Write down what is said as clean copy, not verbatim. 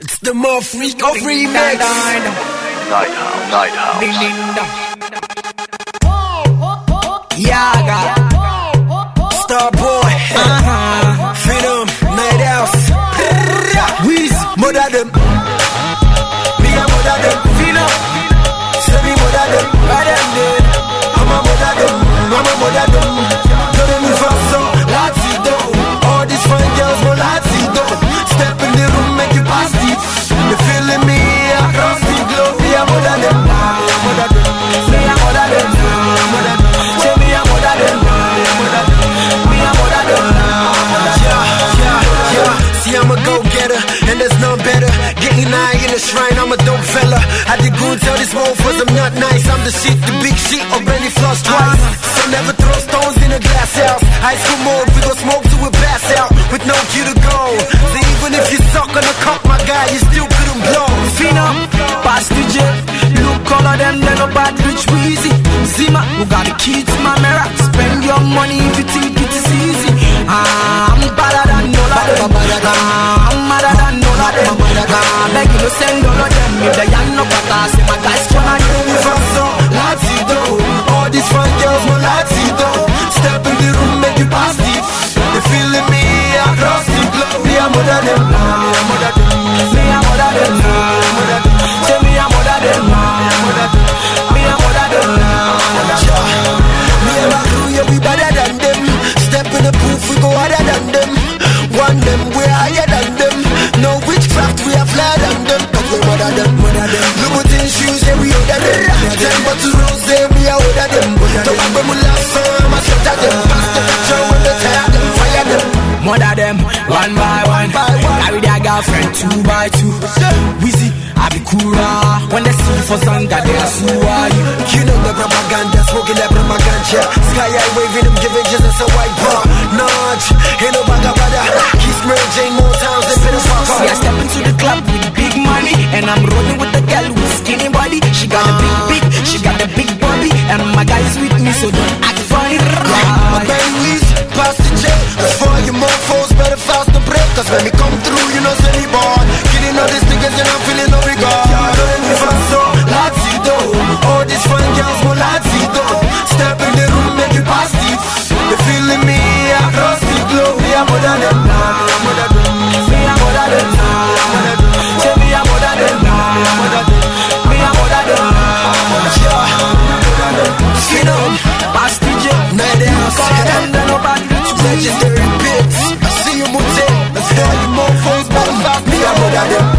It's the more freak of remix. Night House. Yaga, Starboy, Freedom, Night House. Weez, mother them. Me a mother them. Freedom, say me mother them. Right them dead. I'm a mother them. I'm a mother them. Don't let me fall so Latido. All these fine girls go Latido. Step in the room, make you pass it. You feeling me across the globe? Me a mother them. Mother them. Me a mother them. Mother them. Say me a mother them. Me a mother them. Yeah. See I'm a go-getter, and there's none better. Getting high in the shrine, I'm a dope fella. I did good tell this mofos I'm not nice. I'm the shit, the big shit, or Brandy floss twice. So never throw stones in a glass house. High school mode, we gon' smoke till we pass out with no cue to go. So even if you suck on the cup, my guy, you still couldn't blow. Phenom, pass the jet. Look color them, they no bad, rich, Weezy. Zima, who got the key to my mirror. Spend your money if you think it is easy. I'm better than all of them. I'm madder than all of them. Beg you to send all of them. If they ain't no better, say my guys come and do If I'm so Latido, all these fine girls go Latido. Step in the room, make you pass it. They feeling me across the globe. Me a mother them. Me a mother them. Me a mother them. Say me a mother them. Me a mother them. Me and my crew, yeah, we better than them. Step in the booth, we go harder than them. One them, we're higher than them. No witchcraft, we are flyer than them. But we mother them. Louboutin shoes, yeah, we older them. 10 bottles rose, yeah, we are older them. Don't have them last song, I scatter them. Pass the picture when they tire them, fire them. Mother them, one by one. Carry their girlfriend 2 by 2. Weezy, I be cooler. When they see for Zanga, they are so are you. You know the propaganda, smoking that propaganda. Sky high waving them, giving Jesus a white bar. Nudge, ain't no bagabada. He's Mary Jane more times than Peter Parker. See, I step into the club with big money, and I'm rolling with the girl with skinny body. She got a big, she got a big body, and my guys with me, so don't act funny. My babies, pass the jet. Before you mofos, better fast the break. Cause when we come through, you know, say me born. Killing all these niggas and I'm feeling no regard. Don't let me fall so Latido. All these fine girls go Latido. Step in the room, make you pass it. They feeling me across the globe. Me a mother them. Mother them. Me a mother them. Say me a mother them. Me a mother them. Phenom, Pass the jet. Night House. Call them, they no bad, rich, Legendary bits. I see you, Mute. Let's call you mofos, better fast. Me a mother them.